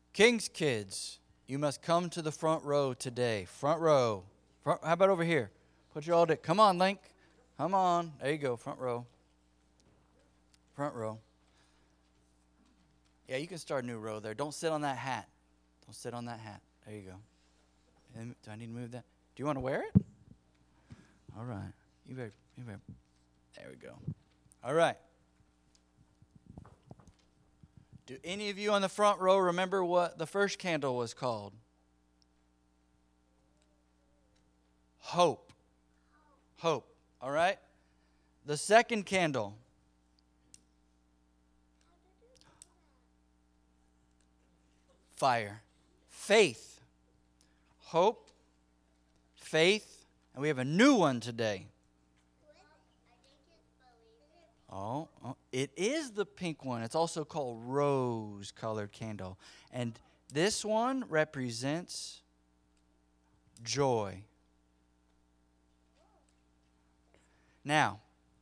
King's kids, you must come to the front row today. Front row. How about over here? Put your all day. Come on, Link. Come on. There you go. Front row. Front row. Yeah, you can start a new row there. Don't sit on that hat. Don't sit on that hat. There you go. Do I need to move that? Do you want to wear it? All right. You better. There we go. All right. Do any of you on the front row remember what the first candle was called? Hope. Hope. All right? The second candle. Fire. Faith. Hope. Faith. And we have a new one today. Oh, it is the pink one. It's also called rose-colored candle. And this one represents joy. Now,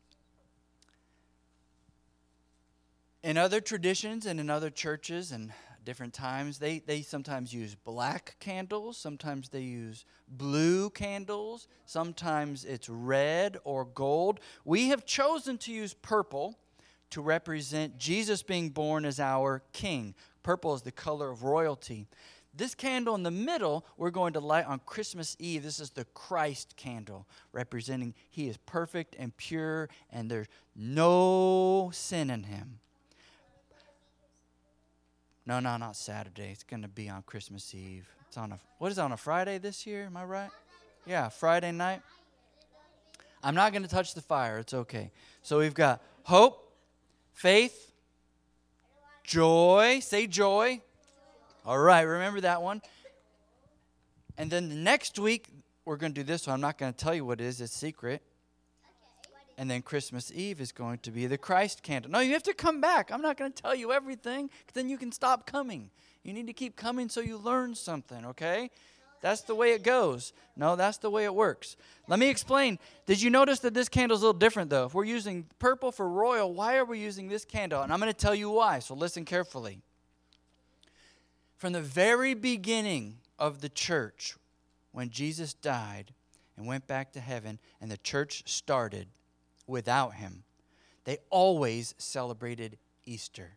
in other traditions and in other churches and different times, they sometimes use black candles. Sometimes they use blue candles. Sometimes it's red or gold. We have chosen to use purple to represent Jesus being born as our king. Purple is the color of royalty. This candle in the middle, we're going to light on Christmas Eve. This is the Christ candle, representing He is perfect and pure, and there's no sin in Him. No, not Saturday. It's going to be on Christmas Eve. What is it, on a Friday this year? Am I right? Yeah, Friday night. I'm not going to touch the fire. It's okay. So we've got hope, faith, joy. Say joy. All right, remember that one. And then the next week, we're going to do this one. I'm not going to tell you what it is. It's secret. And then Christmas Eve is going to be the Christ candle. No, you have to come back. I'm not going to tell you everything, because then you can stop coming. You need to keep coming so you learn something, okay? That's the way it goes. No, that's the way it works. Let me explain. Did you notice that this candle is a little different, though? If we're using purple for royal, why are we using this candle? And I'm going to tell you why, so listen carefully. From the very beginning of the church, when Jesus died and went back to heaven and the church started without Him, they always celebrated Easter.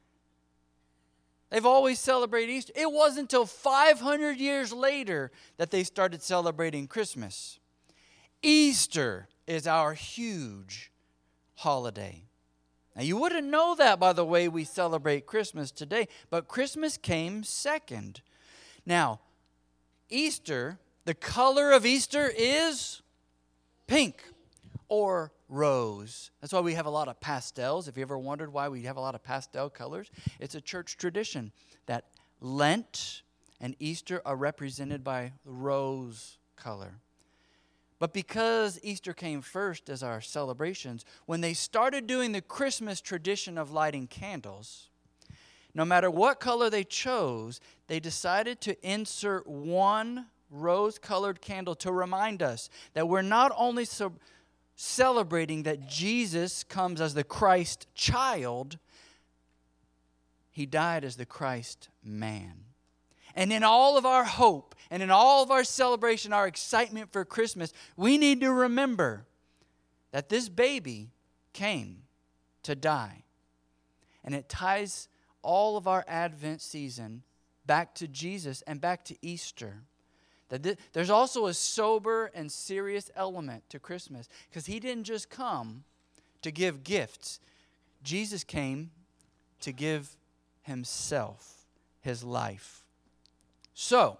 They've always celebrated Easter. It wasn't until 500 years later that they started celebrating Christmas. Easter is our huge holiday. Now, you wouldn't know that by the way we celebrate Christmas today, but Christmas came second. Now, Easter, the color of Easter is pink or rose. That's why we have a lot of pastels. If you ever wondered why we have a lot of pastel colors, it's a church tradition that Lent and Easter are represented by rose color. But because Easter came first as our celebrations, when they started doing the Christmas tradition of lighting candles, no matter what color they chose, they decided to insert one rose-colored candle to remind us that we're not only celebrating that Jesus comes as the Christ child, He died as the Christ man. And in all of our hope and in all of our celebration, our excitement for Christmas, we need to remember that this baby came to die. And it ties all of our Advent season back to Jesus and back to Easter. There's also a sober and serious element to Christmas, because He didn't just come to give gifts. Jesus came to give Himself, His life. So,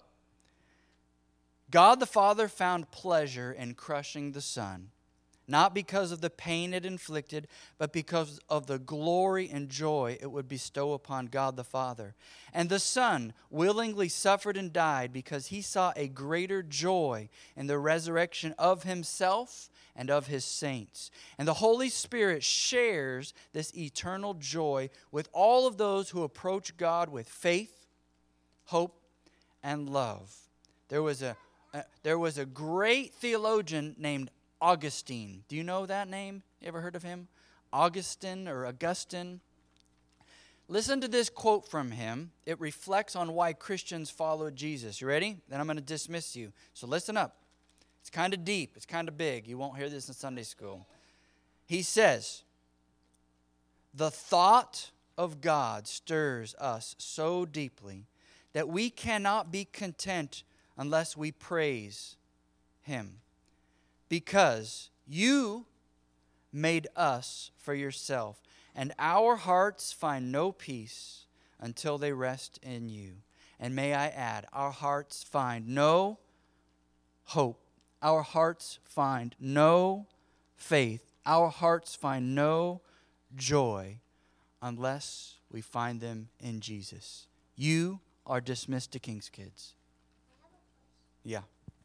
God the Father found pleasure in crushing the Son, not because of the pain it inflicted, but because of the glory and joy it would bestow upon God the Father. And the Son willingly suffered and died because He saw a greater joy in the resurrection of Himself and of His saints. And the Holy Spirit shares this eternal joy with all of those who approach God with faith, hope, and love. There was a great theologian named Augustine. Do you know that name? You ever heard of him? Augustine or Augustine. Listen to this quote from him. It reflects on why Christians follow Jesus. You ready? Then I'm going to dismiss you. So listen up. It's kind of deep. It's kind of big. You won't hear this in Sunday school. He says, "The thought of God stirs us so deeply that we cannot be content unless we praise Him. Because you made us for yourself, and our hearts find no peace until they rest in you." And may I add, our hearts find no hope. Our hearts find no faith. Our hearts find no joy unless we find them in Jesus. You are dismissed to King's Kids. Yeah.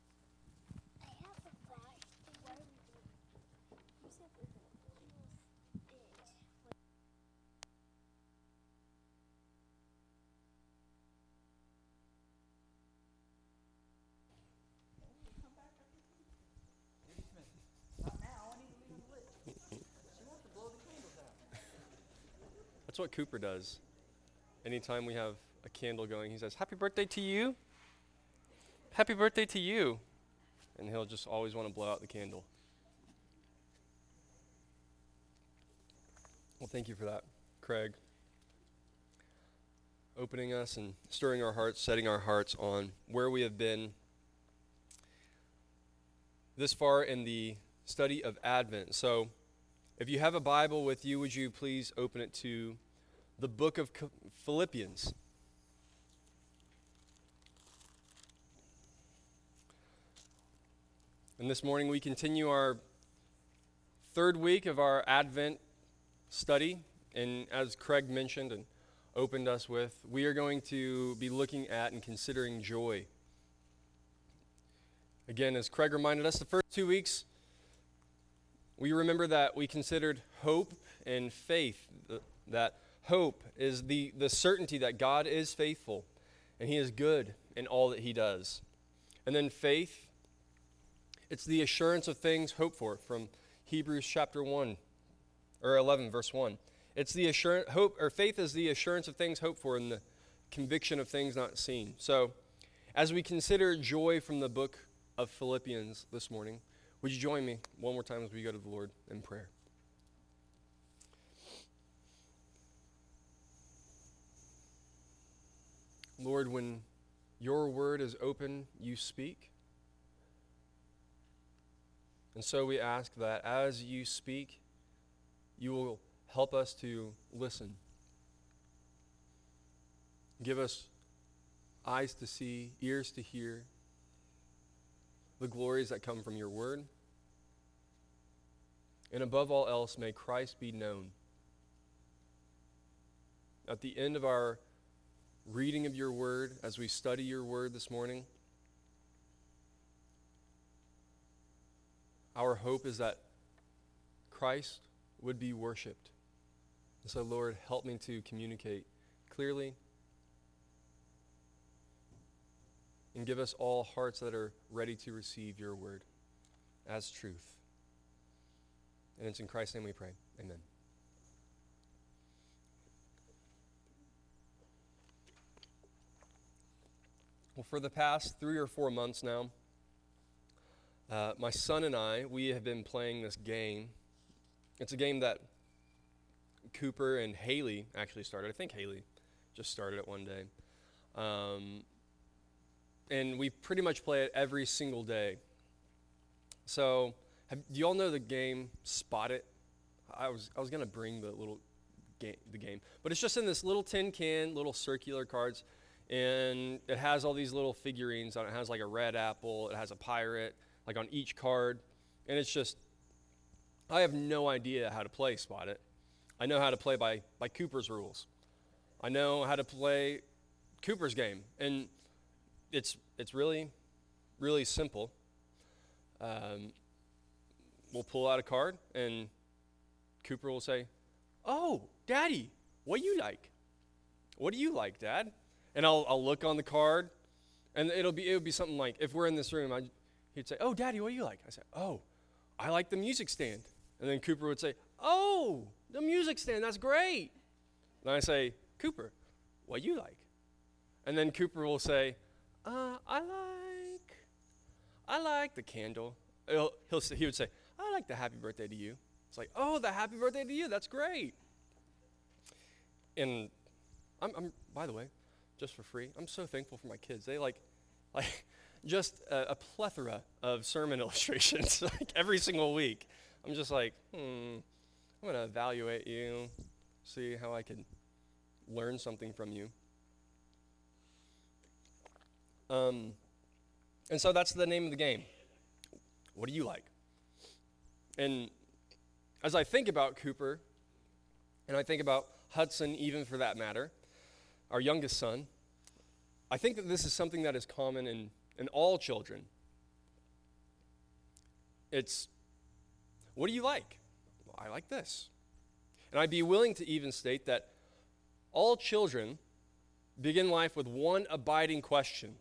That's what Cooper does. Anytime we have a candle going, he says, "Happy birthday to you. Happy birthday to you." And he'll just always want to blow out the candle. Well, thank you for that, Craig. Opening us and stirring our hearts, setting our hearts on where we have been this far in the study of Advent. So, if you have a Bible with you, would you please open it to the book of Philippians? And this morning we continue our third week of our Advent study. And as Craig mentioned and opened us with, we are going to be looking at and considering joy. Again, as Craig reminded us, the first 2 weeks, we remember that we considered hope and faith. That hope is the certainty that God is faithful and He is good in all that He does. And then faith, it's the assurance of things hoped for, from Hebrews chapter 1 or 11 verse 1. It's the assurance, hope, or faith is the assurance of things hoped for and the conviction of things not seen. So, as we consider joy from the book of Philippians this morning, would you join me one more time as we go to the Lord in prayer? Lord, when your word is open, you speak. And so we ask that as you speak, you will help us to listen. Give us eyes to see, ears to hear the glories that come from your word. And above all else, may Christ be known. At the end of our reading of your word, as we study your word this morning, our hope is that Christ would be worshiped. And so, Lord, help me to communicate clearly and give us all hearts that are ready to receive your word as truth. And it's in Christ's name we pray. Amen. Well, for the past 3 or 4 months now, my son and I, we have been playing this game. It's a game that Cooper and Haley actually started. I think Haley just started it one day. And we pretty much play it every single day. So, do you all know the game Spot It? I was going to bring the game. But it's just in this little tin can, little circular cards. And it has all these little figurines on it. It has like a red apple. It has a pirate, like on each card. And it's just, I have no idea how to play Spot It. I know how to play by Cooper's rules. I know how to play Cooper's game. And it's really, really simple. We'll pull out a card, and Cooper will say, "Oh, Daddy, what do you like? What do you like, Dad?" And I'll look on the card, and it would be something like, if we're in this room, he'd say, "Oh, Daddy, what do you like?" I say, "Oh, I like the music stand." And then Cooper would say, "Oh, the music stand, that's great." And I say, Cooper, what you like? And then Cooper will say, I like the candle. He would say, I like the happy birthday to you. It's like, oh, the happy birthday to you, that's great. And I'm by the way, just for free, I'm so thankful for my kids. They like just a plethora of sermon illustrations like every single week. I'm just like, I'm going to evaluate you, see how I can learn something from you. And so that's the name of the game. What do you like? And as I think about Cooper, and I think about Hudson, even for that matter, our youngest son, I think that this is something that is common in all children. It's, what do you like? Well, I like this. And I'd be willing to even state that all children begin life with one abiding question.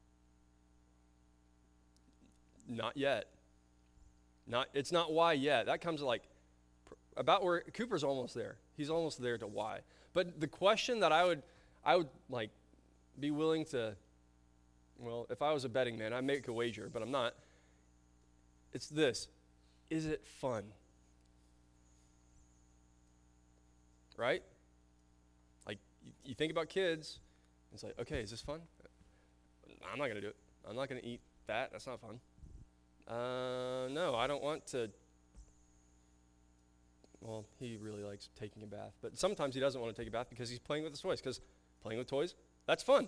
Not yet. It's not why yet. That comes like about where Cooper's almost there. He's almost there to why. But the question that I would like be willing to, well, if I was a betting man, I'd make a wager, but I'm not. It's this: is it fun? Right? Like you think about kids, it's like, okay, is this fun? I'm not gonna do it. I'm not gonna eat that. That's not fun. No, I don't want to. Well, he really likes taking a bath, but sometimes he doesn't want to take a bath because he's playing with his toys, because playing with toys, that's fun.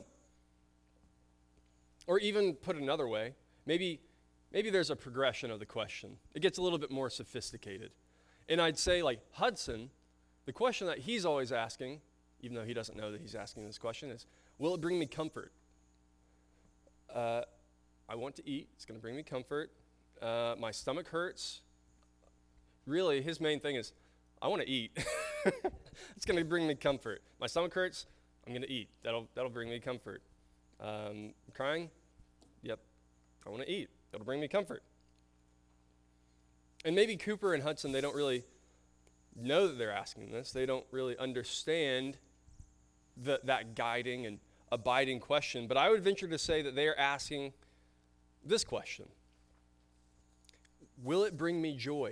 Or even put another way, maybe there's a progression of the question. It gets a little bit more sophisticated. And I'd say, like Hudson, the question that he's always asking, even though he doesn't know that he's asking this question, is, will it bring me comfort? I want to eat. It's going to bring me comfort. My stomach hurts. Really, his main thing is, I want to eat. It's going to bring me comfort. My stomach hurts. I'm going to eat. That'll bring me comfort. Crying. Yep. I want to eat. That'll bring me comfort. And maybe Cooper and Hudson, they don't really know that they're asking this. They don't really understand that guiding and abiding question. But I would venture to say that they are asking this question: will it bring me joy?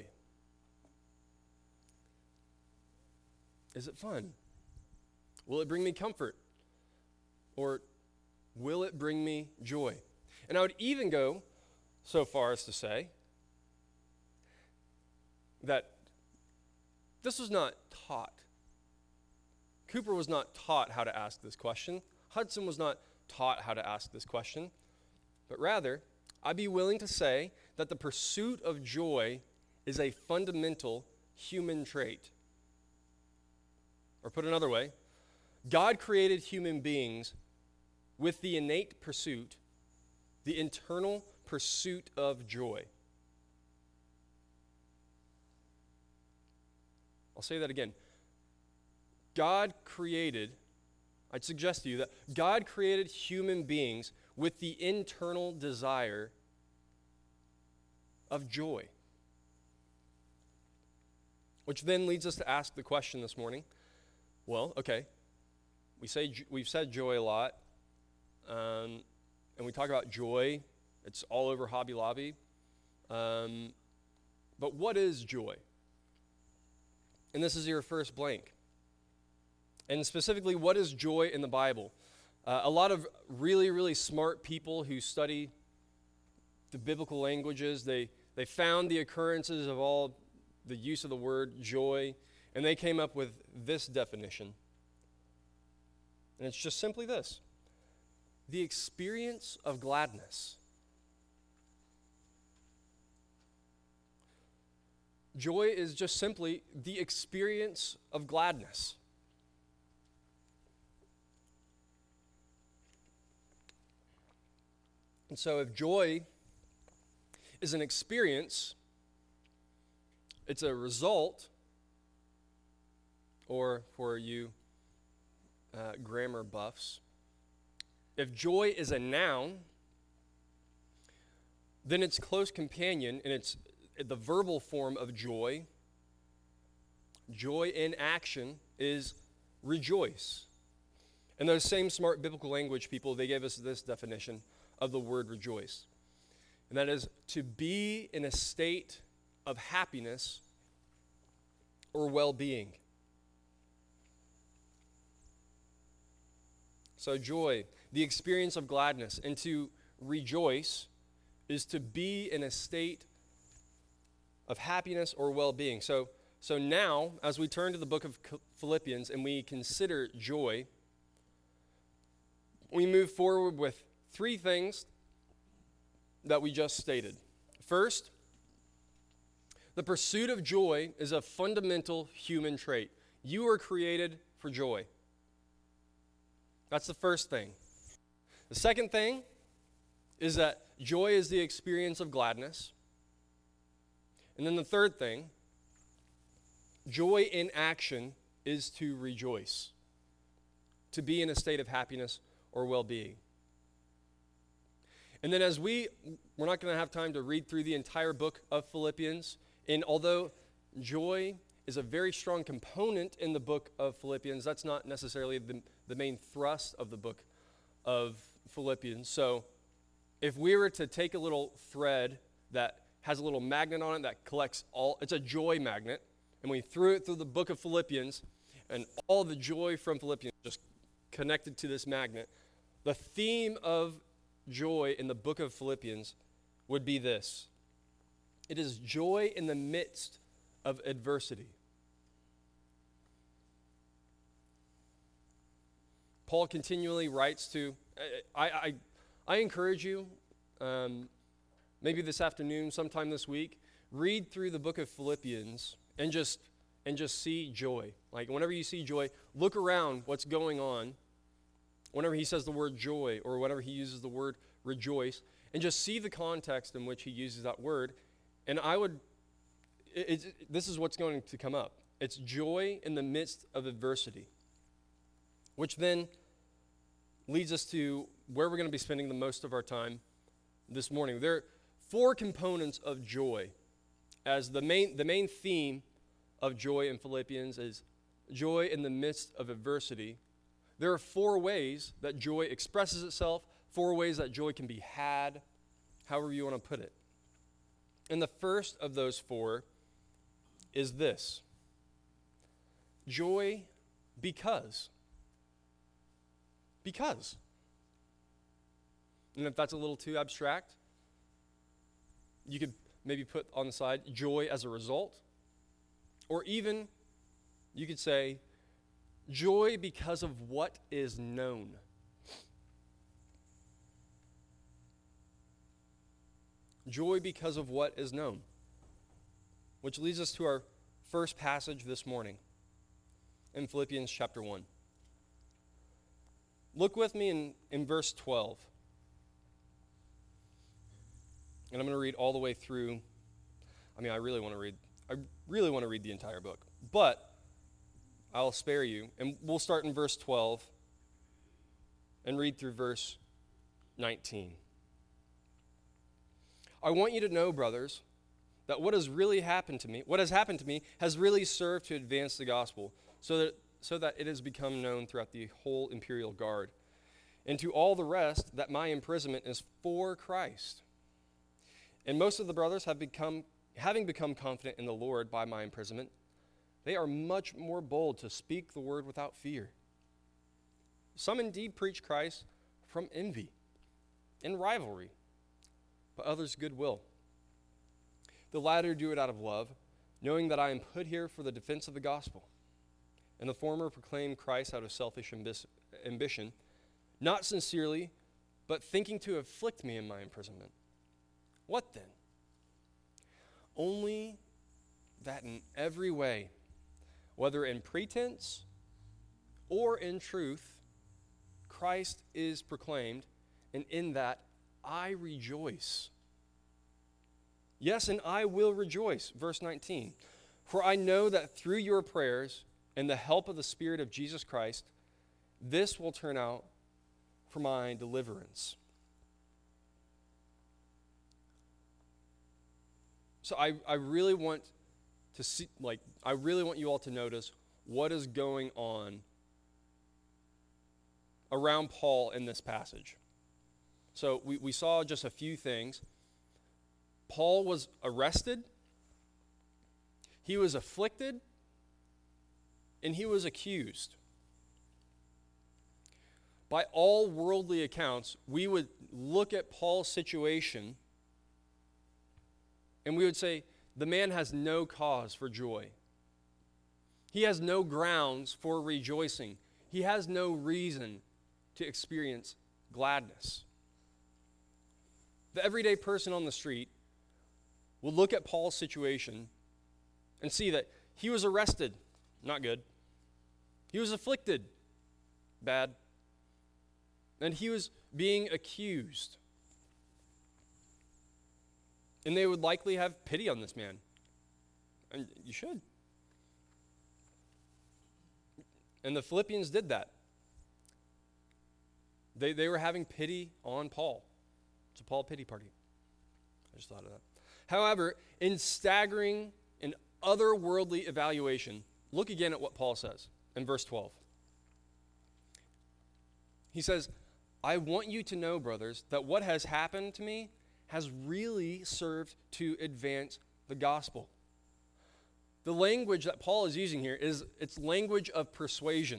Is it fun? Will it bring me comfort? Or will it bring me joy? And I would even go so far as to say that this was not taught. Cooper was not taught how to ask this question. Hudson was not taught how to ask this question. But rather, I'd be willing to say that the pursuit of joy is a fundamental human trait. Or put another way, God created human beings with the innate pursuit, the internal pursuit of joy. I'll say that again. I'd suggest to you that God created human beings with the internal desire of joy. Which then leads us to ask the question this morning. Well, okay, we've said joy a lot, and we talk about joy. It's all over Hobby Lobby. But what is joy? And this is your first blank. And specifically, what is joy in the Bible? A lot of really, really smart people who study the biblical languages, they found the occurrences of all the use of the word joy, and they came up with this definition. And it's just simply this: the experience of gladness. Joy is just simply the experience of gladness. And so if joy is an experience, it's a result, or for you grammar buffs, if joy is a noun, then its close companion, and it's the verbal form of joy in action, is rejoice. And those same smart biblical language people, they gave us this definition of the word rejoice. And that is to be in a state of happiness or well-being. So joy, the experience of gladness, and to rejoice is to be in a state of happiness or well-being. So now, as we turn to the book of Philippians and we consider joy, we move forward with three things that we just stated. First, the pursuit of joy is a fundamental human trait. You are created for joy. That's the first thing. The second thing is that joy is the experience of gladness. And then the third thing, joy in action is to rejoice, to be in a state of happiness or well-being. And then as we're not going to have time to read through the entire book of Philippians, and although joy is a very strong component in the book of Philippians, that's not necessarily the main thrust of the book of Philippians. So if we were to take a little thread that has a little magnet on it that collects it's a joy magnet, and we threw it through the book of Philippians, and all the joy from Philippians just connected to this magnet, the theme of joy in the book of Philippians would be this. It is joy in the midst of adversity. Paul continually writes to, I encourage you, maybe this afternoon, sometime this week, read through the book of Philippians and just see joy. Like whenever you see joy, look around what's going on. Whenever he says the word joy or whenever he uses the word rejoice, and just see the context in which he uses that word. And this is what's going to come up. It's joy in the midst of adversity, which then leads us to where we're going to be spending the most of our time this morning. There are four components of joy, as the main theme of joy in Philippians is joy in the midst of adversity. There are four ways that joy expresses itself, four ways that joy can be had, however you want to put it. And the first of those four is this: joy because. Because. And if that's a little too abstract, you could maybe put on the side joy as a result, or even you could say joy because of what is known. Joy because of what is known. Which leads us to our first passage this morning in Philippians chapter 1. Look with me in verse 12. And I'm going to read all the way through. I really want to read the entire book. But I'll spare you. And we'll start in verse 12 and read through verse 19. I want you to know, brothers, that what has happened to me has really served to advance the gospel, so that it has become known throughout the whole imperial guard, and to all the rest that my imprisonment is for Christ. And most of the brothers having become confident in the Lord by my imprisonment, they are much more bold to speak the word without fear. Some indeed preach Christ from envy and rivalry, but others goodwill. The latter do it out of love, knowing that I am put here for the defense of the gospel. And the former proclaim Christ out of selfish ambition, not sincerely, but thinking to afflict me in my imprisonment. What then? Only that in every way, whether in pretense or in truth, Christ is proclaimed, and in that I rejoice. Yes, and I will rejoice. Verse 19. For I know that through your prayers and the help of the Spirit of Jesus Christ, this will turn out for my deliverance. So I really want to see, I really want you all to notice what is going on around Paul in this passage. So we saw just a few things. Paul was arrested, he was afflicted, and he was accused. By all worldly accounts, we would look at Paul's situation and we would say, the man has no cause for joy. He has no grounds for rejoicing. He has no reason to experience gladness. The everyday person on the street will look at Paul's situation and see that he was arrested, not good. He was afflicted, bad. And he was being accused. And they would likely have pity on this man. And you should. And the Philippians did that. They were having pity on Paul. It's a Paul pity party. I just thought of that. However, in staggering and otherworldly evaluation, look again at what Paul says in verse 12. He says, I want you to know, brothers, that what has happened to me has really served to advance the gospel. The language that Paul is using here is it's language of persuasion.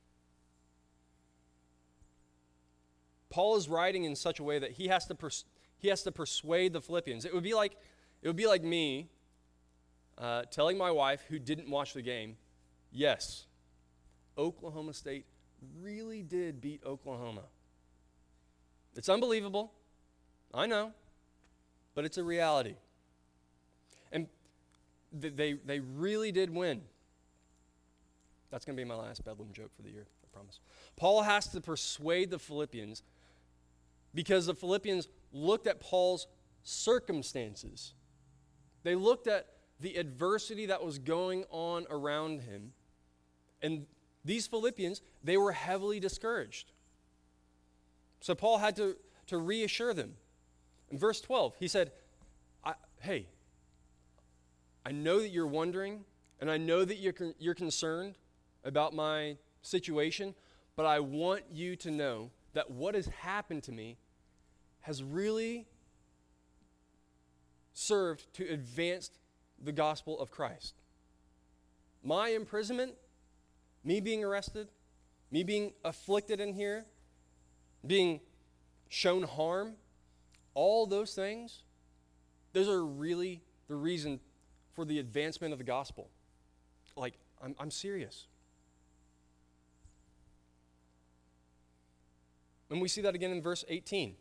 Paul is writing in such a way that he has to persuade the Philippians. It would be like me telling my wife who didn't watch the game, yes, Oklahoma State really did beat Oklahoma. It's unbelievable, I know, but it's a reality. And they really did win. That's going to be my last Bedlam joke for the year, I promise. Paul has to persuade the Philippians because the Philippians looked at Paul's circumstances. They looked at the adversity that was going on around him. And these Philippians, they were heavily discouraged. So Paul had to reassure them. In verse 12, he said, hey, I know that you're wondering, and I know that you're concerned about my situation, but I want you to know that what has happened to me has really served to advance the gospel of Christ. My imprisonment, me being arrested, me being afflicted in here, being shown harm, all those things, those are really the reason for the advancement of the gospel. Like, I'm serious. And we see that again in verse 18.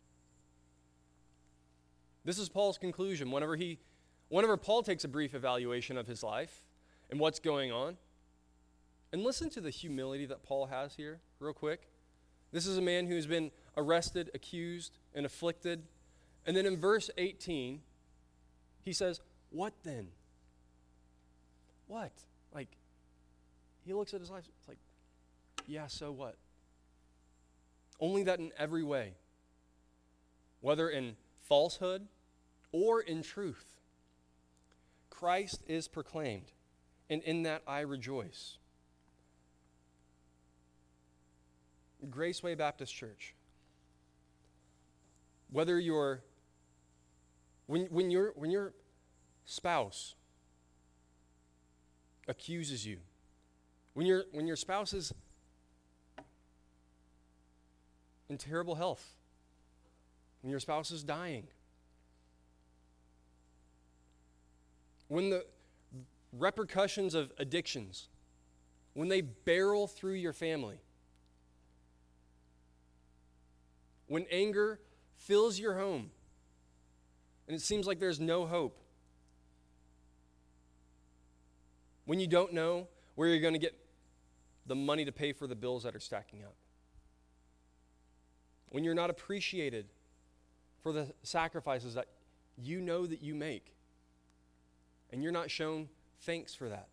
This is Paul's conclusion. Whenever Paul takes a brief evaluation of his life and what's going on, and listen to the humility that Paul has here, real quick. This is a man who's been arrested, accused, and afflicted. And then in verse 18, he says, what then? What? Like, he looks at his life, it's like, yeah, so what? Only that in every way, whether in falsehood or in truth, Christ is proclaimed, and in that I rejoice. Graceway Baptist Church, whether when your spouse accuses you, when your spouse is in terrible health, when your spouse is dying, when the repercussions of addictions, when they barrel through your family, when anger fills your home and it seems like there's no hope, when you don't know where you're going to get the money to pay for the bills that are stacking up, when you're not appreciated for the sacrifices that you know that you make, and you're not shown thanks for that.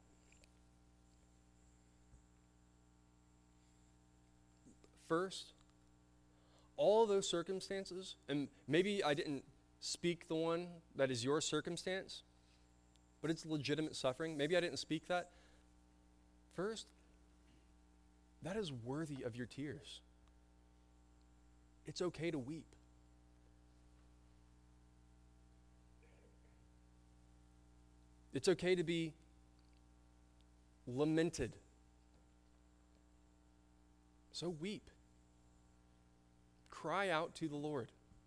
First, all those circumstances, and maybe I didn't speak the one that is your circumstance, but it's legitimate suffering. Maybe I didn't speak that. First, that is worthy of your tears. It's okay to weep. It's okay to be lamented. So weep. Cry out to the Lord.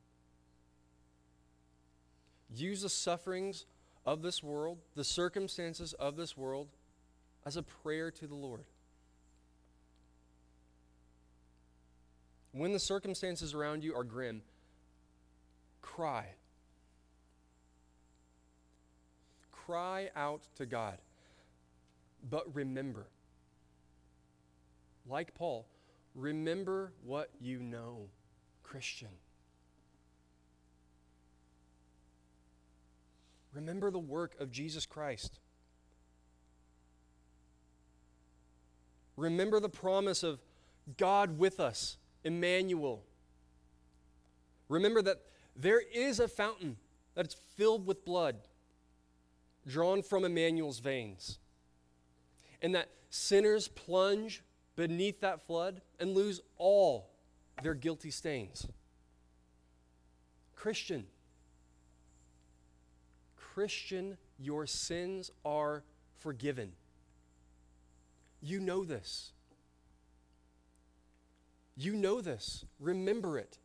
Use the sufferings of this world, the circumstances of this world, as a prayer to the Lord. When the circumstances around you are grim, cry. Cry out to God. But remember, like Paul, remember what you know, Christian. Remember the work of Jesus Christ. Remember the promise of God with us, Emmanuel. Remember that there is a fountain that is filled with blood drawn from Emmanuel's veins, and that sinners plunge beneath that flood and lose all their guilty stains. Christian, your sins are forgiven. You know this. You know this. Remember it.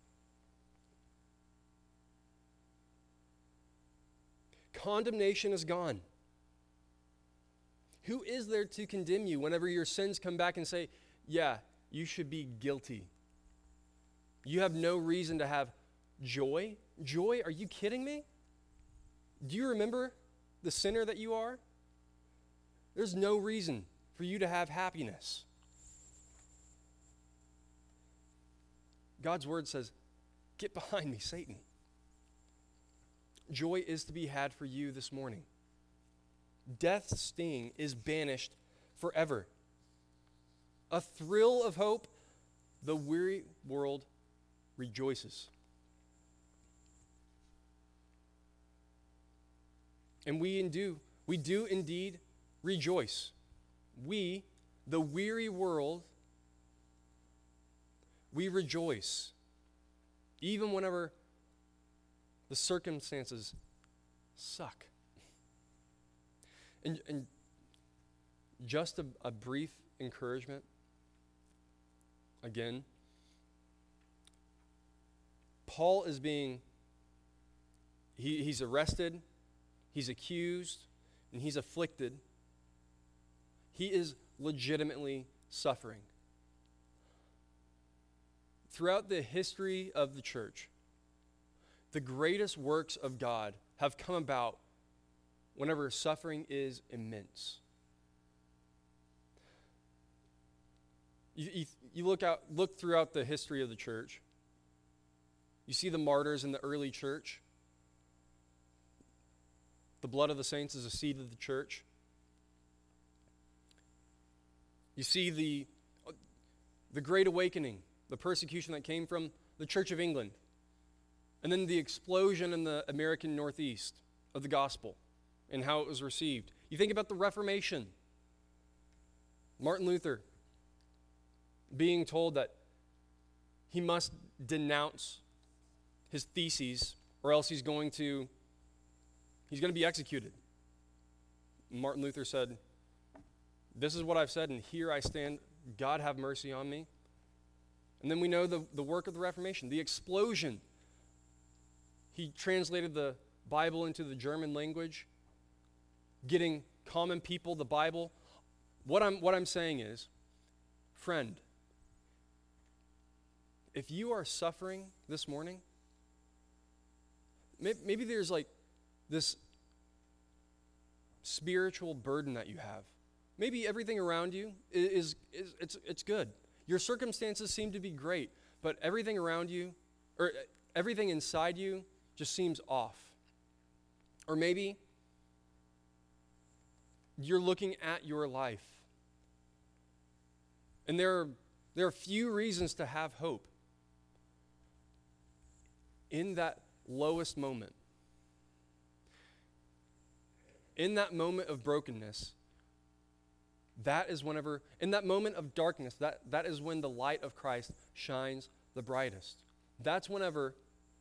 Condemnation is gone. Who is there to condemn you whenever your sins come back and say, yeah, you should be guilty? You have no reason to have joy? Joy? Are you kidding me? Do you remember the sinner that you are? There's no reason for you to have happiness. God's word says, get behind me, Satan. Joy is to be had for you this morning. Death's sting is banished forever. A thrill of hope, the weary world rejoices. And we do indeed rejoice. We, the weary world, we rejoice. Even whenever the circumstances suck. And just a brief encouragement, again, Paul is he's arrested, he's accused, and he's afflicted. He is legitimately suffering. Throughout the history of the church, the greatest works of God have come about whenever suffering is immense. You look throughout the history of the church. You see the martyrs in the early church. The blood of the saints is a seed of the church. You see the Great Awakening, the persecution that came from the Church of England, and then the explosion in the American Northeast of the gospel and how it was received. You think about the Reformation. Martin Luther being told that he must denounce his theses or else he's going to be executed. Martin Luther said, "This is what I've said, and here I stand. God have mercy on me." And then we know the work of the Reformation, the explosion. He translated the Bible into the German language, getting common people the Bible. What I'm saying is, friend, if you are suffering this morning, maybe there's like this spiritual burden that you have. Maybe everything around you is good. Your circumstances seem to be great, but everything around you, or everything inside you, just seems off. Or maybe you're looking at your life, and there are few reasons to have hope. In that lowest moment, in that moment of brokenness, that is whenever, in that moment of darkness, that is when the light of Christ shines the brightest. That's whenever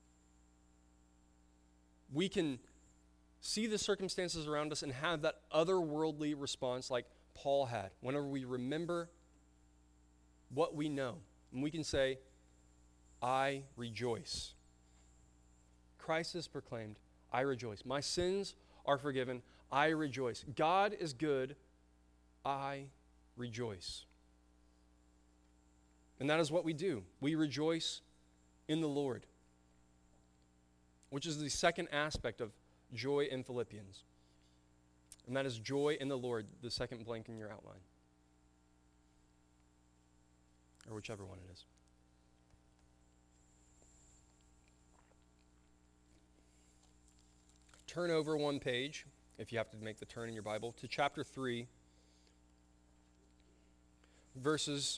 we can see the circumstances around us and have that otherworldly response like Paul had. Whenever we remember what we know, and we can say, I rejoice. Christ is proclaimed, I rejoice. My sins are forgiven, I rejoice. God is good, I rejoice. And that is what we do. We rejoice in the Lord, which is the second aspect of joy in Philippians. And that is joy in the Lord, the second blank in your outline. Or whichever one it is. Turn over one page, if you have to make the turn in your Bible, to chapter 3, verses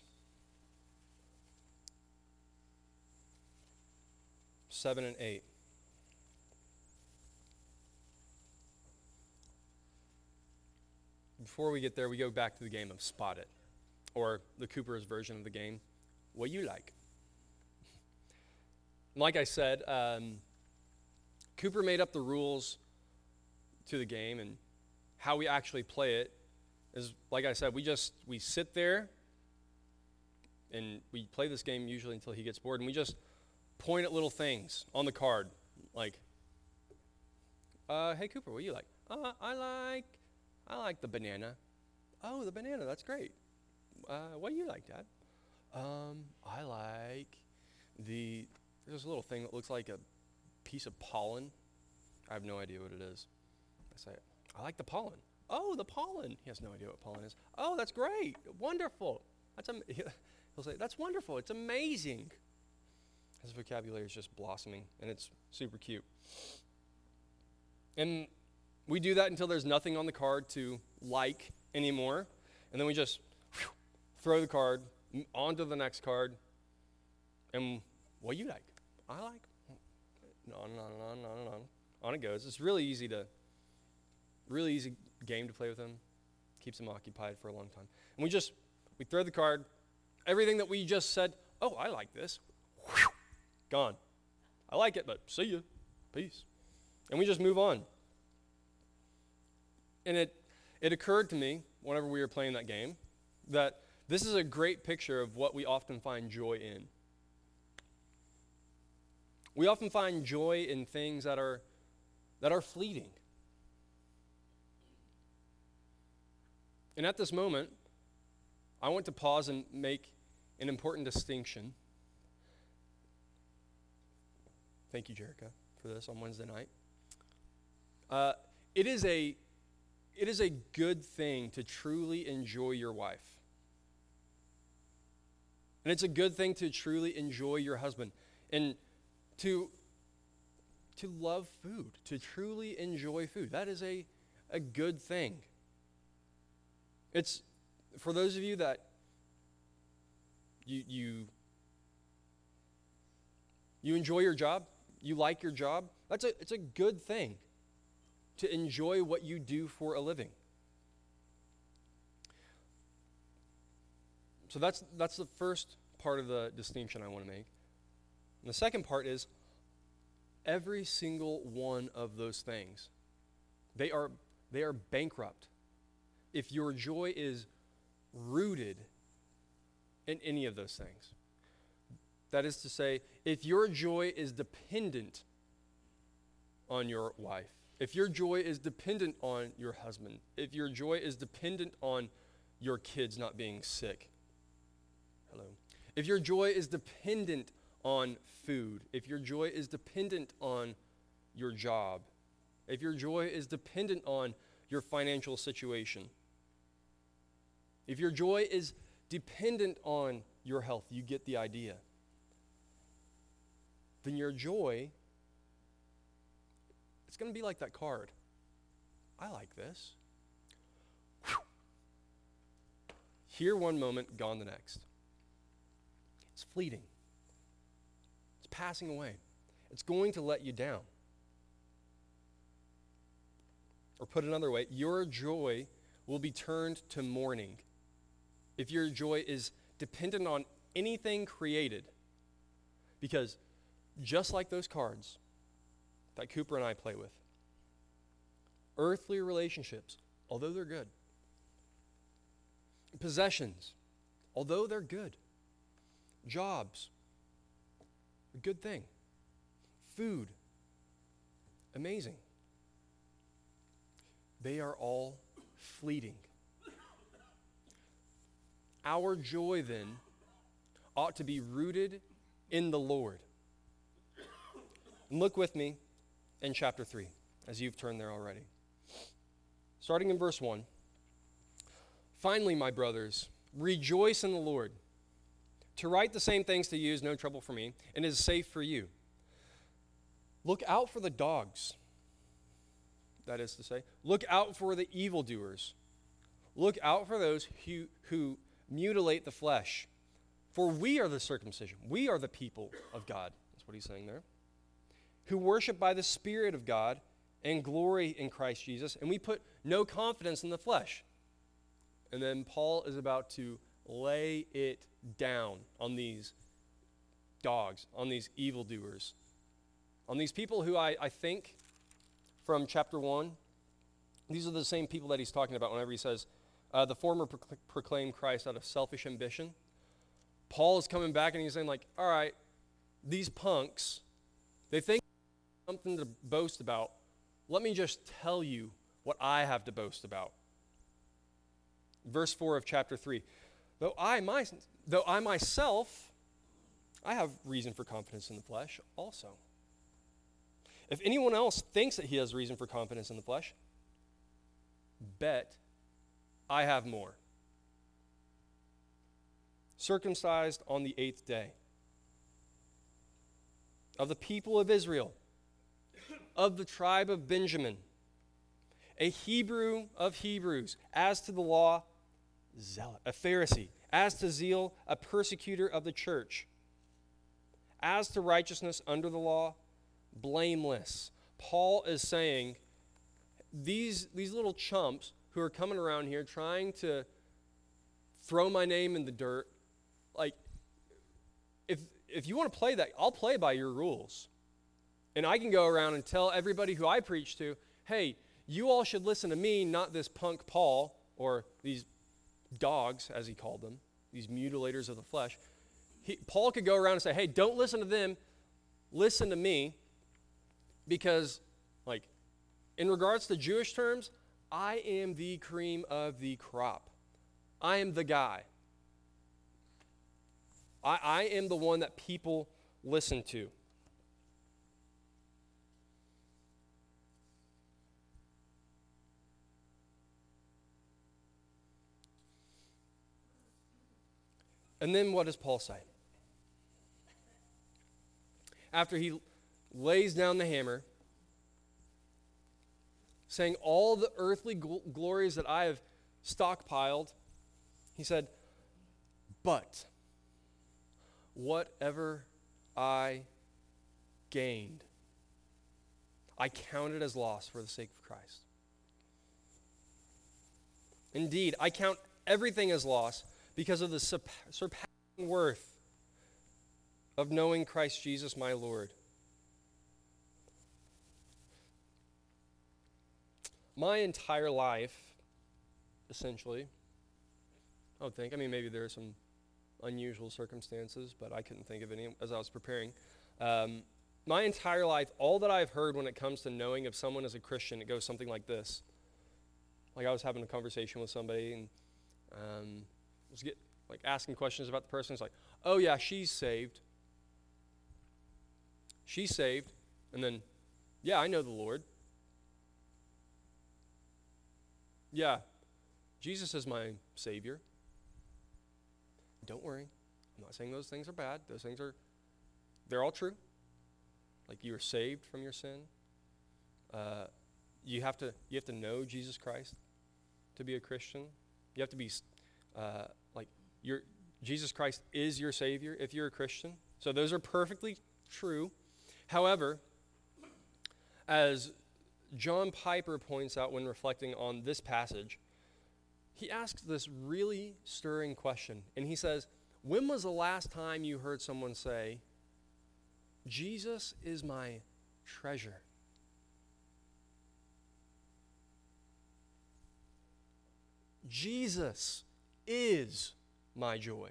7 and 8. Before we get there, we go back to the game of Spot It, or the Cooper's version of the game, What You Like. Like I said, Cooper made up the rules to the game, and how we actually play it is, like I said, we sit there, and we play this game usually until he gets bored, and we just point at little things on the card, like, hey Cooper, what do you like? I like the banana. Oh, the banana, that's great. What do you like, Dad? I like there's a little thing that looks like a piece of pollen. I have no idea what it is. I say, I like the pollen. Oh, the pollen. He has no idea what pollen is. Oh, that's great. Wonderful. He'll say, that's wonderful. It's amazing. His vocabulary is just blossoming, and it's super cute. And we do that until there's nothing on the card to like anymore. And then we just throw the card onto the next card. And what do you like? I like. On it goes. It's really easy game to play with him. Keeps him occupied for a long time. And we throw the card. Everything that we just said, oh, I like this. Gone. I like it, but see ya. Peace. And we just move on. And it occurred to me, whenever we were playing that game, that this is a great picture of what we often find joy in. We often find joy in things that are fleeting. And at this moment, I want to pause and make an important distinction. Thank you, Jerica, for this on Wednesday night. It is a good thing to truly enjoy your wife. And it's a good thing to truly enjoy your husband. And to love food, to truly enjoy food. That is a good thing. It's, for those of you that you enjoy your job, you like your job, it's a good thing to enjoy what you do for a living. So that's the first part of the distinction I want to make. And the second part is every single one of those things, they are bankrupt if your joy is rooted in any of those things. That is to say, if your joy is dependent on your wife, if your joy is dependent on your husband, if your joy is dependent on your kids not being sick, hello. If your joy is dependent on food, if your joy is dependent on your job, if your joy is dependent on your financial situation, if your joy is dependent on your health, you get the idea, then your joy, it's going to be like that card. I like this. Whew. Here one moment, gone the next. It's fleeting. It's passing away. It's going to let you down. Or put another way, your joy will be turned to mourning. If your joy is dependent on anything created, Because just like those cards that Cooper and I play with, earthly relationships, although they're good, possessions, although they're good, jobs, a good thing, food, amazing, they are all fleeting. Our joy then ought to be rooted in the Lord. And look with me in chapter 3, as you've turned there already. Starting in verse 1. Finally, my brothers, rejoice in the Lord. To write the same things to you is no trouble for me, and is safe for you. Look out for the dogs. That is to say, look out for the evildoers. Look out for those who mutilate the flesh. For we are the circumcision. We are the people of God. That's what he's saying there. Who worship by the Spirit of God and glory in Christ Jesus. And we put no confidence in the flesh. And then Paul is about to lay it down on these dogs, on these evildoers, on these people who I think from chapter 1, these are the same people that he's talking about whenever he says, the former proclaim Christ out of selfish ambition. Paul is coming back and he's saying, like, all right, these punks, they think something to boast about. Let me just tell you what I have to boast about. Verse 4 of chapter 3. Though I myself, I have reason for confidence in the flesh also. If anyone else thinks that he has reason for confidence in the flesh, bet I have more. Circumcised on the 8th day, of the people of Israel, of the tribe of Benjamin, a Hebrew of Hebrews, as to the law, zealot, a Pharisee, as to zeal, a persecutor of the church, as to righteousness under the law, blameless. Paul is saying, these little chumps who are coming around here trying to throw my name in the dirt, like, if you want to play that, I'll play by your rules. And I can go around and tell everybody who I preach to, hey, you all should listen to me, not this punk Paul, or these dogs, as he called them, these mutilators of the flesh. Paul could go around and say, hey, don't listen to them, listen to me, because, like, in regards to Jewish terms, I am the cream of the crop. I am the guy. I am the one that people listen to. And then what does Paul say? After he lays down the hammer, saying all the earthly glories that I have stockpiled, he said, but whatever I gained, I counted as loss for the sake of Christ. Indeed, I count everything as loss because of the surpassing worth of knowing Christ Jesus my Lord. My entire life, essentially, I would think, maybe there are some unusual circumstances, but I couldn't think of any as I was preparing. My entire life, all that I've heard when it comes to knowing if someone is a Christian, it goes something like this. Like, I was having a conversation with somebody and was asking questions about the person. It's like, oh yeah, she's saved. She's saved. And then, yeah, I know the Lord. Yeah, Jesus is my Savior. Don't worry. I'm not saying those things are bad. Those things they're all true. Like, you are saved from your sin. You have to know Jesus Christ to be a Christian. You have to be Jesus Christ is your Savior if you're a Christian. So those are perfectly true. However, as John Piper points out when reflecting on this passage, he asks this really stirring question. And he says, when was the last time you heard someone say, Jesus is my treasure. Jesus is my joy.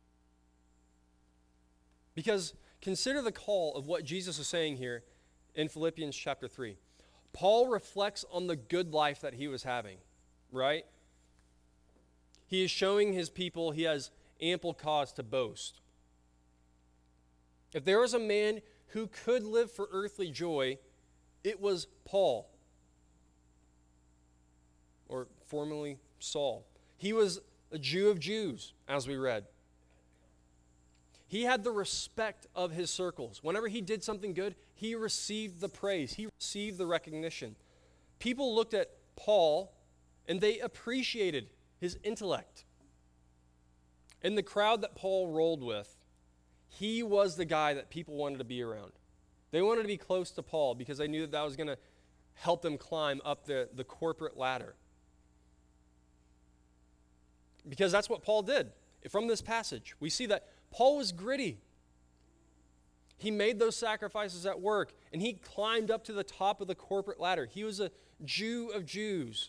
Because consider the call of what Jesus is saying here in Philippians chapter 3. Paul reflects on the good life that he was having, right? He is showing his people he has ample cause to boast. If there was a man who could live for earthly joy, it was Paul, or formerly Saul. He was a Jew of Jews, as we read. He had the respect of his circles. Whenever he did something good, he received the praise. He received the recognition. People looked at Paul and they appreciated his intellect. In the crowd that Paul rolled with, he was the guy that people wanted to be around. They wanted to be close to Paul because they knew that that was going to help them climb up the corporate ladder. Because that's what Paul did. From this passage, we see that Paul was gritty. He made those sacrifices at work, and he climbed up to the top of the corporate ladder. He was a Jew of Jews.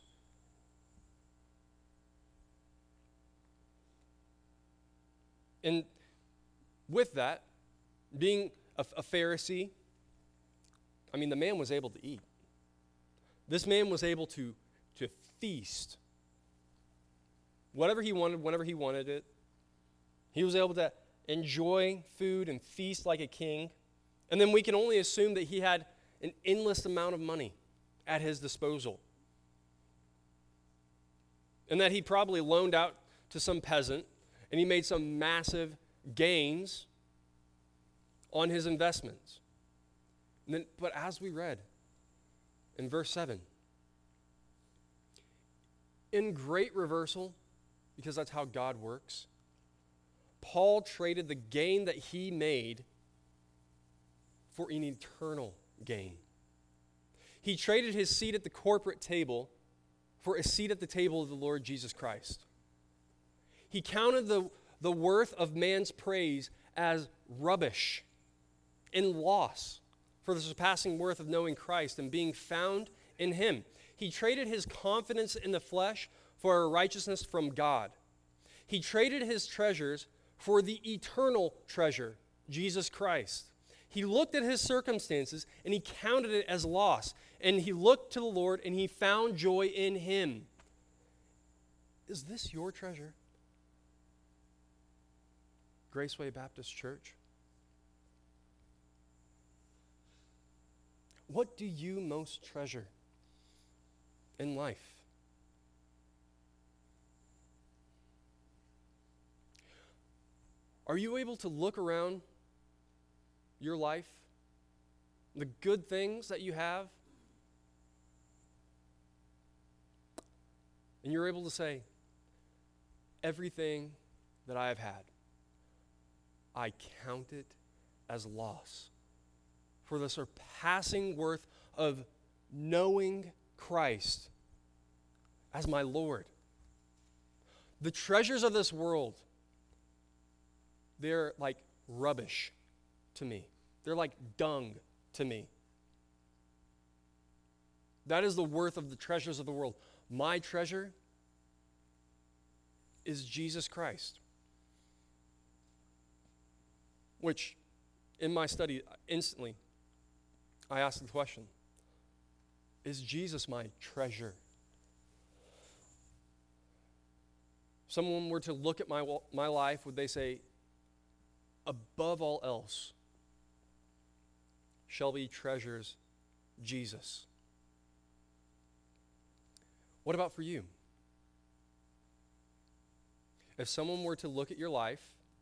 And with that, being a Pharisee, I mean, the man was able to eat. This man was able to feast. Whatever he wanted, whenever he wanted it. He was able to enjoy food and feast like a king. And then we can only assume that he had an endless amount of money at his disposal. And that he probably loaned out to some peasant, and he made some massive gains on his investments. And then, but as we read in verse 7, in great reversal, because that's how God works, Paul traded the gain that he made for an eternal gain. He traded his seat at the corporate table for a seat at the table of the Lord Jesus Christ. He counted the worth of man's praise as rubbish and loss for the surpassing worth of knowing Christ and being found in him. He traded his confidence in the flesh for a righteousness from God. He traded his treasures for the eternal treasure, Jesus Christ. He looked at his circumstances and he counted it as loss. And he looked to the Lord and he found joy in him. Is this your treasure? Graceway Baptist Church? What do you most treasure in life? Are you able to look around your life, the good things that you have, and you're able to say, everything that I have had, I count it as loss for the surpassing worth of knowing Christ as my Lord? The treasures of this world, they're like rubbish to me. They're like dung to me. That is the worth of the treasures of the world. My treasure is Jesus Christ. Which, in my study, instantly, I asked the question, is Jesus my treasure? If someone were to look at my life, would they say, above all else, Shelby treasures Jesus? What about for you? If someone were to look at your life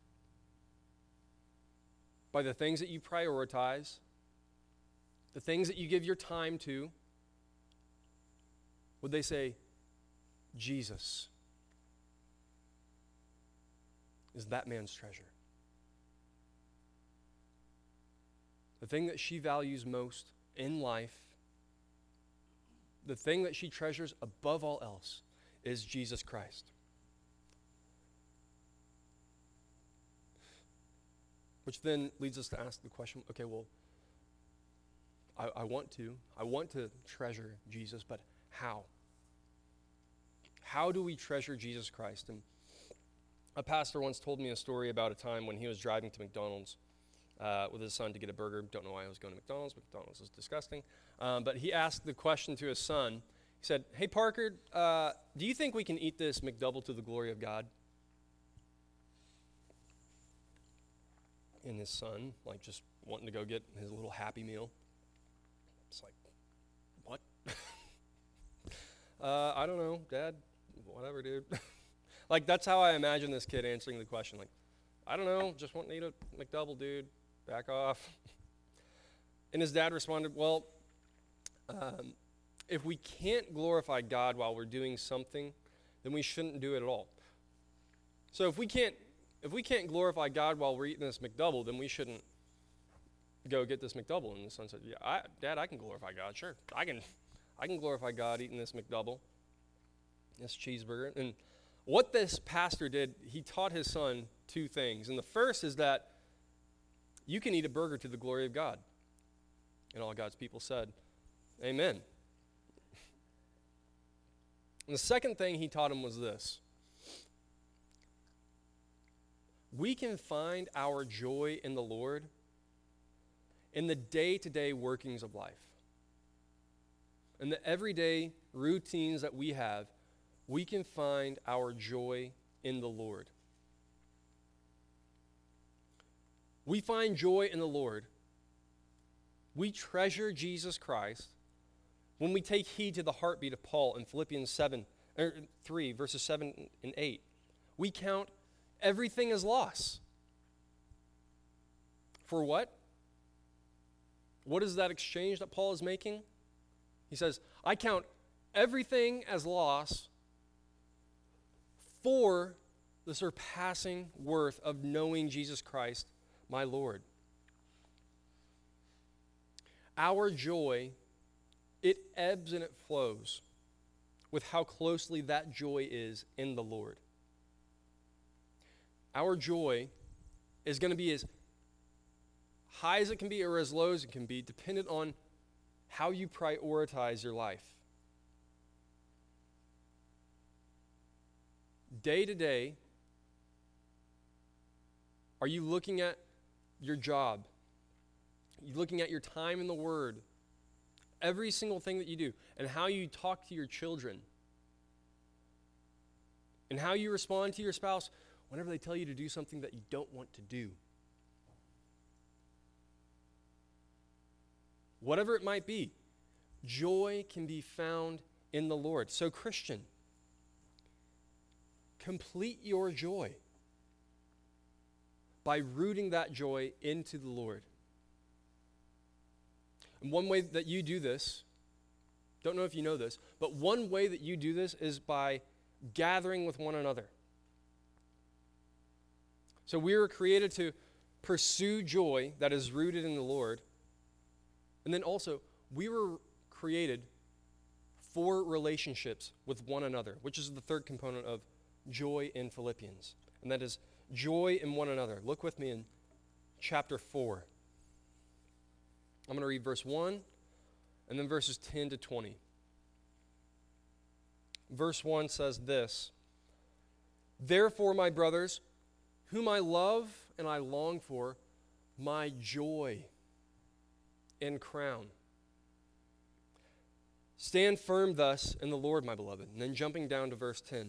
by the things that you prioritize, the things that you give your time to, would they say, Jesus is that man's treasure? The thing that she values most in life, the thing that she treasures above all else, is Jesus Christ. Which then leads us to ask the question, okay, well, I want to treasure Jesus, but how? How do we treasure Jesus Christ? And a pastor once told me a story about a time when he was driving to McDonald's with his son to get a burger. Don't know why he was going to McDonald's. McDonald's is disgusting. But he asked the question to his son. He said, "Hey, Parker, do you think we can eat this McDouble to the glory of God?" And his son, just wanting to go get his little Happy Meal. It's like, what? I don't know, Dad. Whatever, dude. That's how I imagine this kid answering the question. I don't know, just want to eat a McDouble, dude. Back off. And his dad responded, well, if we can't glorify God while we're doing something, then we shouldn't do it at all. So if we can't glorify God while we're eating this McDouble, then we shouldn't go get this McDouble. And the son said, yeah, Dad, I can glorify God. Sure, I can glorify God eating this McDouble, this cheeseburger. And what this pastor did, he taught his son two things. And the first is that you can eat a burger to the glory of God. And all God's people said, amen. And the second thing he taught him was this. We can find our joy in the Lord in the day-to-day workings of life. In the everyday routines that we have, we can find our joy in the Lord. We find joy in the Lord. We treasure Jesus Christ when we take heed to the heartbeat of Paul in Philippians 3, verses 7 and 8. We count everything as loss. For what? What is that exchange that Paul is making? He says, I count everything as loss for the surpassing worth of knowing Jesus Christ, my Lord. Our joy, it ebbs and it flows with how closely that joy is in the Lord. Our joy is going to be as high as it can be or as low as it can be, dependent on how you prioritize your life. Day to day, are you looking at your job? Are you looking at your time in the Word? Every single thing that you do, and how you talk to your children, and how you respond to your spouse whenever they tell you to do something that you don't want to do. Whatever it might be, joy can be found in the Lord. So, Christian, complete your joy by rooting that joy into the Lord. And one way that you do this, don't know if you know this, but one way that you do this is by gathering with one another. So we were created to pursue joy that is rooted in the Lord. And then also, we were created for relationships with one another, which is the third component of joy in Philippians. And that is joy in one another. Look with me in chapter 4. I'm going to read verse 1 and then verses 10 to 20. Verse 1 says this, Therefore, my brothers, whom I love and I long for, my joy and crown. Stand firm thus in the Lord, my beloved. And then jumping down to verse 10.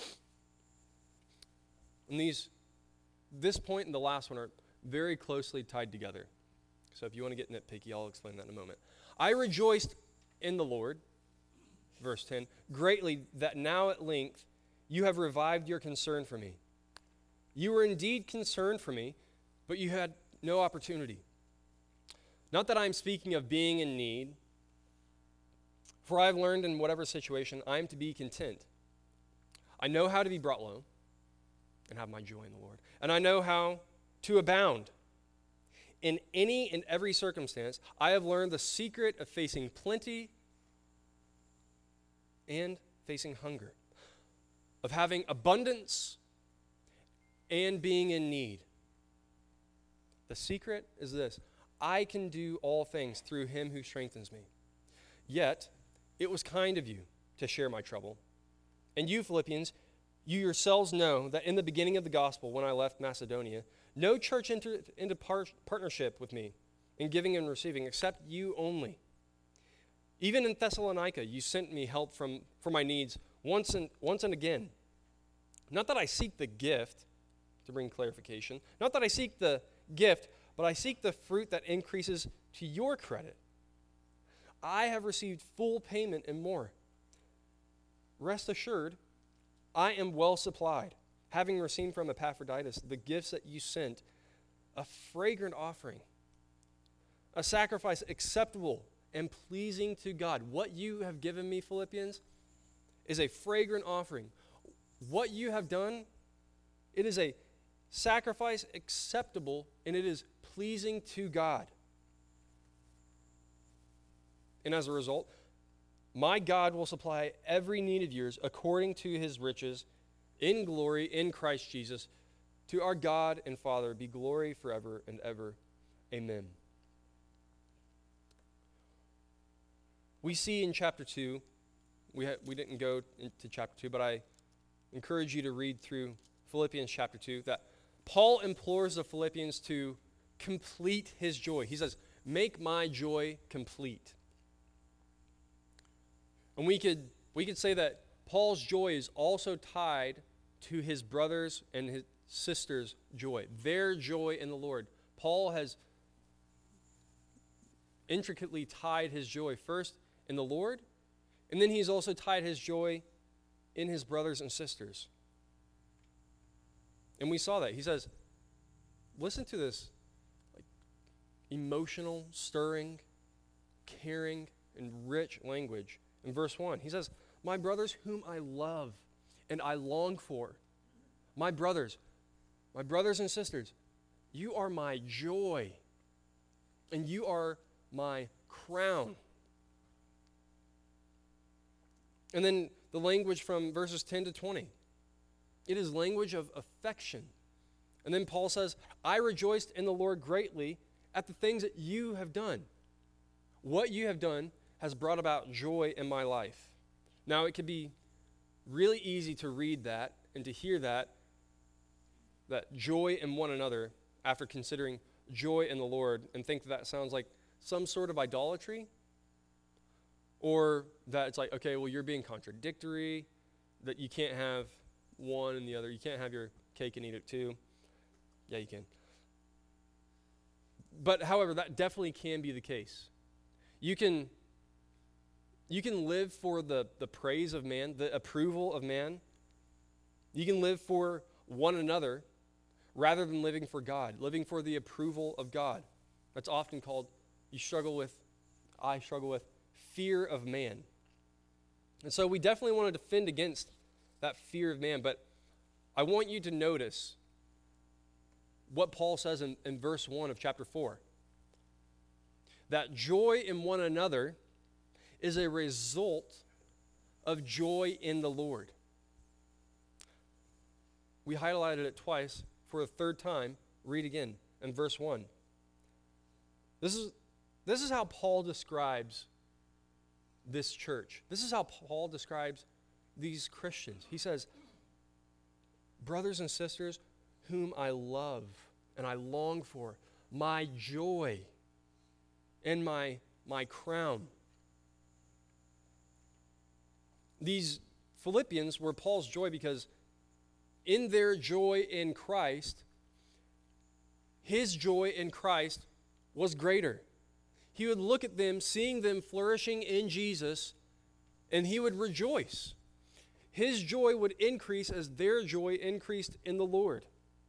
And this point and the last one are very closely tied together. So if you want to get nitpicky, I'll explain that in a moment. I rejoiced in the Lord, verse 10, greatly that now at length you have revived your concern for me. You were indeed concerned for me, but you had no opportunity. Not that I am speaking of being in need, for I have learned in whatever situation I am to be content. I know how to be brought low and have my joy in the Lord. And I know how to abound. In any and every circumstance, I have learned the secret of facing plenty and facing hunger, of having abundance and being in need. The secret is this: I can do all things through him who strengthens me. Yet, it was kind of you to share my trouble. And you, Philippians, you yourselves know that in the beginning of the gospel, when I left Macedonia, no church entered into partnership with me in giving and receiving, except you only. Even in Thessalonica, you sent me help for my needs once and again. Not that I seek the gift, to bring clarification, not that I seek the gift, but I seek the fruit that increases to your credit. I have received full payment and more. Rest assured, I am well supplied, having received from Epaphroditus the gifts that you sent, a fragrant offering, a sacrifice acceptable and pleasing to God. What you have given me, Philippians, is a fragrant offering. What you have done, it is a sacrifice acceptable, and it is pleasing to God. And as a result, my God will supply every need of yours according to his riches in glory in Christ Jesus. To our God and Father be glory forever and ever. Amen. We see in chapter 2, we didn't go into chapter 2, but I encourage you to read through Philippians chapter 2, that Paul implores the Philippians to complete his joy. He says, make my joy complete. And we could say that Paul's joy is also tied to his brothers and his sisters' joy, their joy in the Lord. Paul has intricately tied his joy first in the Lord, and then he's also tied his joy in his brothers and sisters. And we saw that. He says, listen to this emotional, stirring, caring, and rich language. In verse 1, he says, my brothers whom I love and I long for, my brothers and sisters, you are my joy and you are my crown. And then the language from verses 10 to 20. It is language of affection. And then Paul says, I rejoiced in the Lord greatly at the things that you have done. What you have done has brought about joy in my life. Now, it could be really easy to read that and to hear that joy in one another after considering joy in the Lord, and think that sounds like some sort of idolatry, or that it's like, okay, well, you're being contradictory, that you can't have one and the other. You can't have your cake and eat it too. Yeah, you can. But however, that definitely can be the case. You can live for the praise of man, the approval of man. You can live for one another rather than living for God, living for the approval of God. That's often called, I struggle with fear of man. And so we definitely want to defend against that fear of man, but I want you to notice what Paul says in verse 1 of chapter 4. That joy in one another is a result of joy in the Lord. We highlighted it twice. For a third time, read again in verse 1. This is how Paul describes this church. This is how Paul describes these Christians. He says, brothers and sisters whom I love and I long for, my joy and my crown. These Philippians were Paul's joy because in their joy in Christ, his joy in Christ was greater. He would look at them, seeing them flourishing in Jesus, and he would rejoice. His joy would increase as their joy increased in the Lord.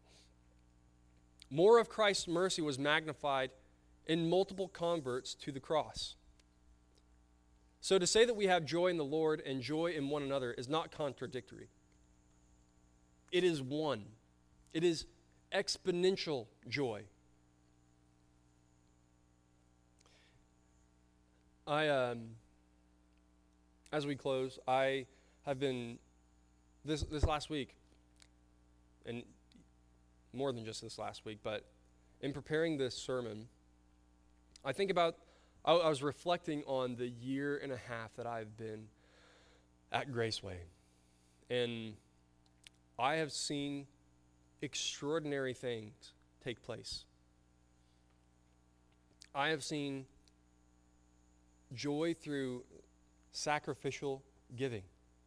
More of Christ's mercy was magnified in multiple converts to the cross. So to say that we have joy in the Lord and joy in one another is not contradictory. It is one. It is exponential joy. As we close, I have been, this last week, and more than just this last week, but in preparing this sermon, I was reflecting on the year and a half that I've been at Graceway. And I have seen extraordinary things take place. I have seen joy through sacrificial giving.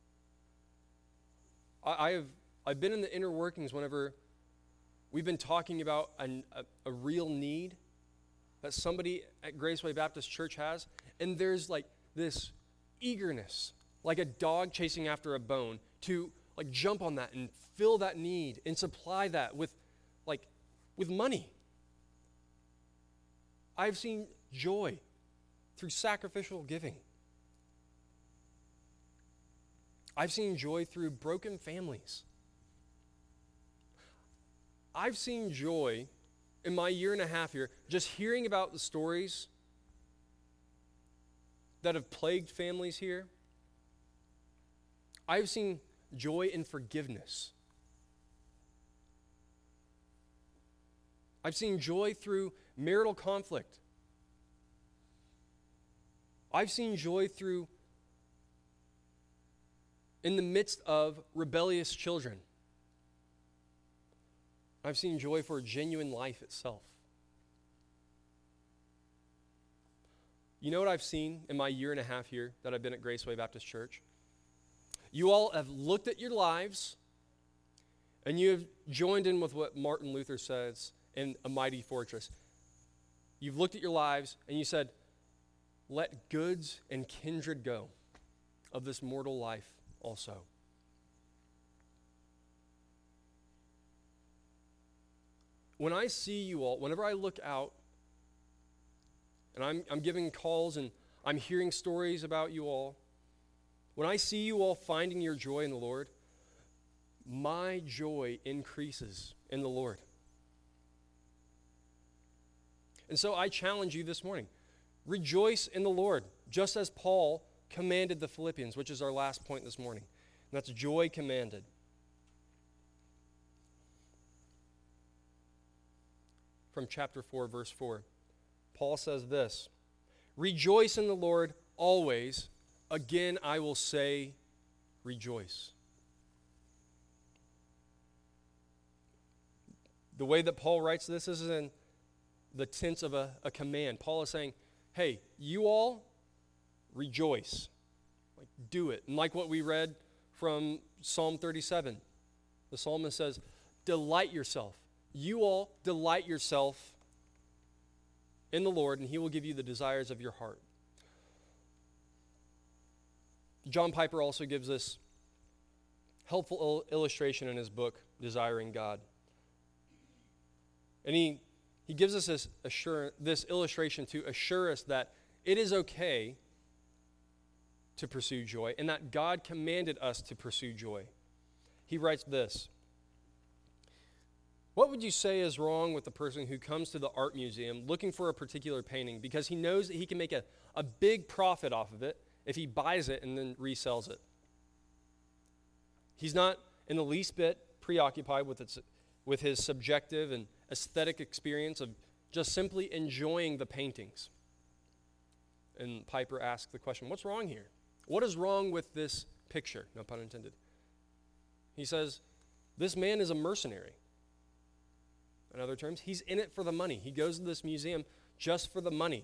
I've been in the inner workings whenever we've been talking about a real need that somebody at Graceway Baptist Church has, and there's like this eagerness, like a dog chasing after a bone, to like jump on that and fill that need and supply that with money. I've seen joy through sacrificial giving. I've seen joy through broken families. I've seen joy in my year and a half here, just hearing about the stories that have plagued families here. I've seen joy in forgiveness. I've seen joy through marital conflict. I've seen joy through in the midst of rebellious children. I've seen joy for genuine life itself. You know what I've seen in my year and a half here that I've been at Graceway Baptist Church? You all have looked at your lives and you have joined in with what Martin Luther says in A Mighty Fortress. You've looked at your lives and you said, let goods and kindred go of this mortal life also. When I see you all, whenever I look out, and I'm giving calls and I'm hearing stories about you all, when I see you all finding your joy in the Lord, my joy increases in the Lord. And so I challenge you this morning, rejoice in the Lord, just as Paul commanded the Philippians, which is our last point this morning. And that's joy commanded. From chapter 4, verse 4. Paul says this, rejoice in the Lord always. Again, I will say, rejoice. The way that Paul writes this is in the tense of a command. Paul is saying, hey, you all rejoice. Like, do it. And like what we read from Psalm 37, the psalmist says, delight yourself. You all delight yourself in the Lord, and he will give you the desires of your heart. John Piper also gives this helpful illustration in his book, Desiring God. And he gives us this illustration to assure us that it is okay to pursue joy and that God commanded us to pursue joy. He writes this, what would you say is wrong with the person who comes to the art museum looking for a particular painting because he knows that he can make a big profit off of it if he buys it and then resells it? He's not in the least bit preoccupied with his subjective and aesthetic experience of just simply enjoying the paintings. And Piper asked the question, what's wrong here? What is wrong with this picture? No pun intended. He says, this man is a mercenary. In other terms, he's in it for the money. He goes to this museum just for the money.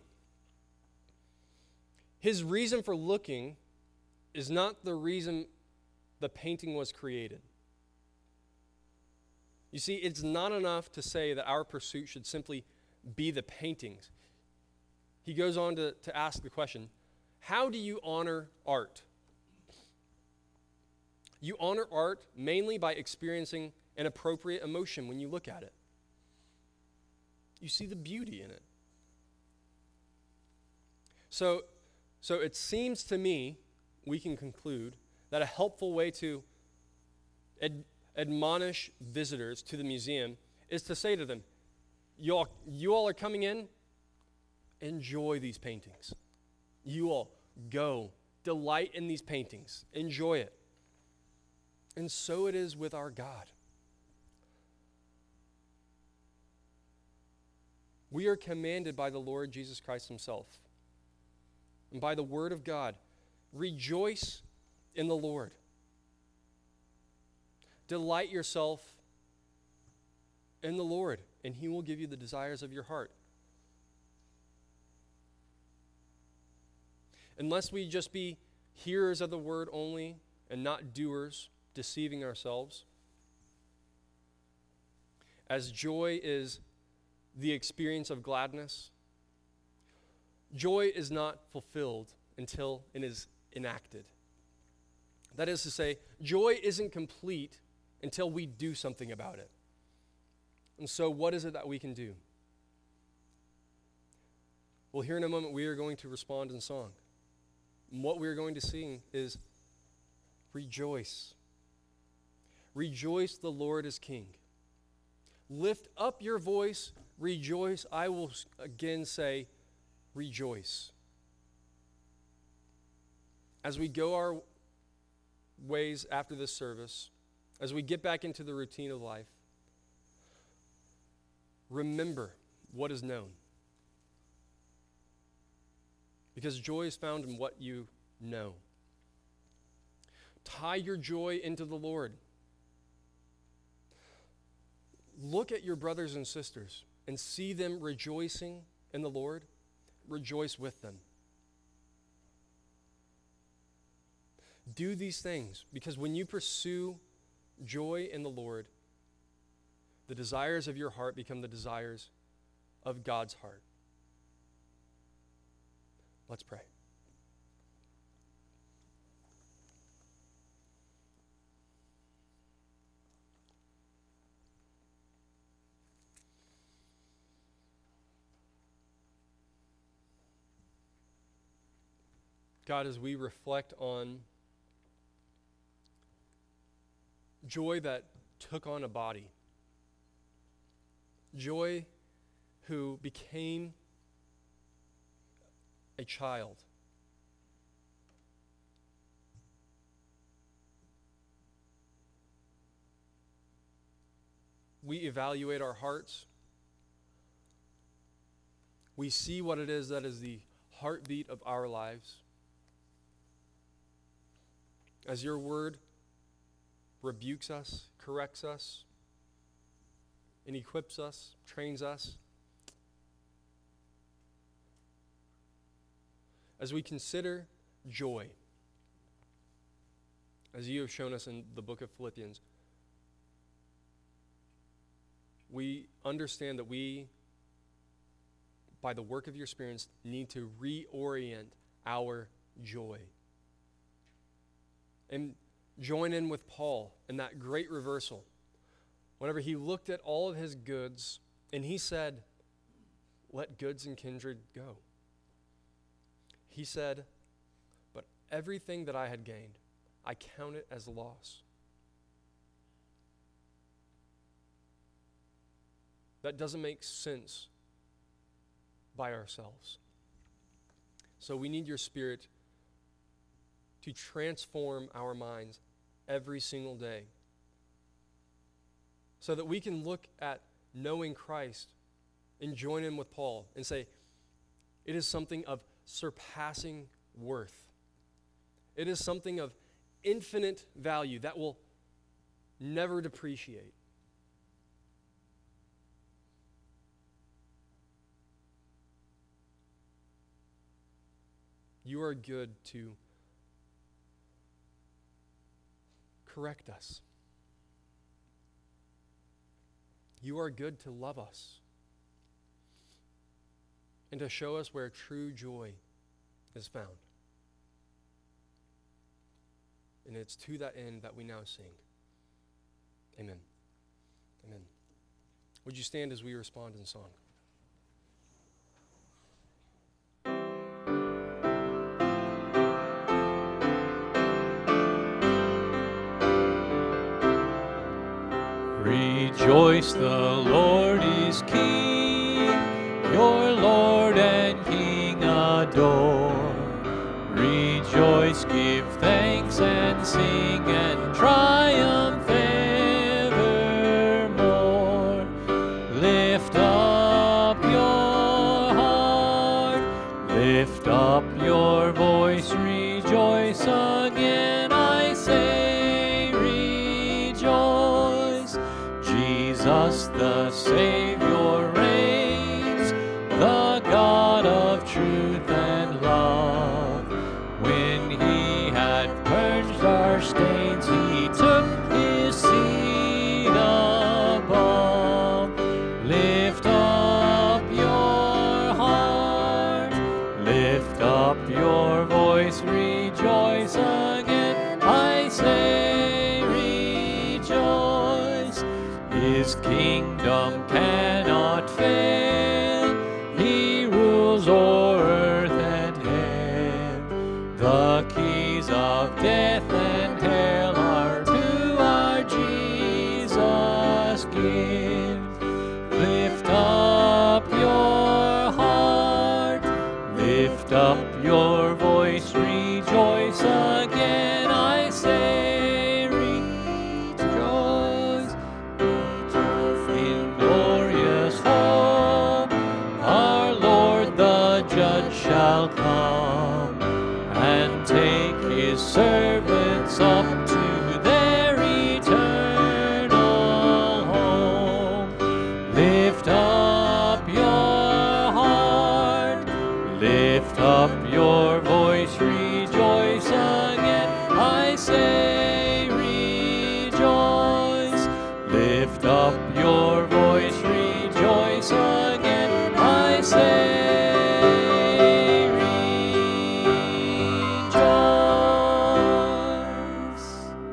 His reason for looking is not the reason the painting was created. You see, it's not enough to say that our pursuit should simply be the paintings. He goes on to ask the question, how do you honor art? You honor art mainly by experiencing an appropriate emotion when you look at it. You see the beauty in it. So it seems to me, we can conclude, that a helpful way to admonish visitors to the museum is to say to them, you all are coming in, enjoy these paintings. You all go, delight in these paintings, enjoy it. And so it is with our God. We are commanded by the Lord Jesus Christ himself and by the word of God, rejoice in the Lord. Delight yourself in the Lord, and he will give you the desires of your heart. Unless we just be hearers of the word only and not doers, deceiving ourselves, as joy is the experience of gladness, joy is not fulfilled until it is enacted. That is to say, joy isn't complete until we do something about it. And so what is it that we can do? Well, here in a moment we are going to respond in song. And what we are going to sing is rejoice. Rejoice, the Lord is King. Lift up your voice, rejoice. I will again say, rejoice. As we go our ways after this service, as we get back into the routine of life, remember what is known. Because joy is found in what you know. Tie your joy into the Lord. Look at your brothers and sisters and see them rejoicing in the Lord. Rejoice with them. Do these things, because when you pursue joy in the Lord, the desires of your heart become the desires of God's heart. Let's pray. God, as we reflect on joy that took on a body, joy who became a child, we evaluate our hearts. We see what it is that is the heartbeat of our lives. As your word rebukes us, corrects us, and equips us, trains us, as we consider joy, as you have shown us in the book of Philippians, we understand that we, by the work of your Spirit, need to reorient our joy. And join in with Paul in that great reversal. Whenever he looked at all of his goods, and he said, let goods and kindred go. He said, but everything that I had gained, I count it as loss. That doesn't make sense by ourselves. So we need your Spirit to transform our minds every single day so that we can look at knowing Christ and join in with Paul and say, it is something of surpassing worth. It is something of infinite value that will never depreciate. You are good to correct us. You are good to love us and to show us where true joy is found. And it's to that end that we now sing. Amen. Amen. Would you stand as we respond in song? Rejoice, the Lord is King, your Lord and King adore. Rejoice, give thanks and sing and triumph evermore. Lift up your Lift up your voice, rejoice again, I say, rejoice. Jesus the Savior reigns, the God of truth and love. When he had purged our stains, he took his seat above. Lift up your heart, lift up your voice, rejoice again, I say, rejoice. His kingdom cannot fail, he rules o'er earth and heaven. The keys of death and hell are to our Jesus give. Lift up your heart, lift up your voice, rejoice again, I say, rejoice. In glorious hope, our Lord the Judge shall come and take his servants up to their eternal home. Lift up your heart, lift up your voice, rejoice again, I say, rejoice. Lift up your voice, rejoice again, I say, rejoice.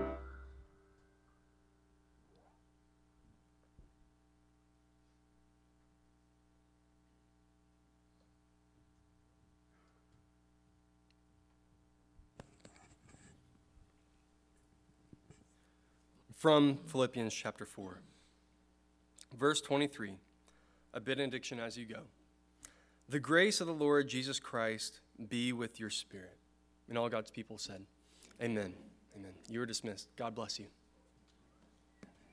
From Philippians chapter 4, verse 23, a benediction as you go. The grace of the Lord Jesus Christ be with your spirit. And all God's people said, amen. Amen. You are dismissed. God bless you.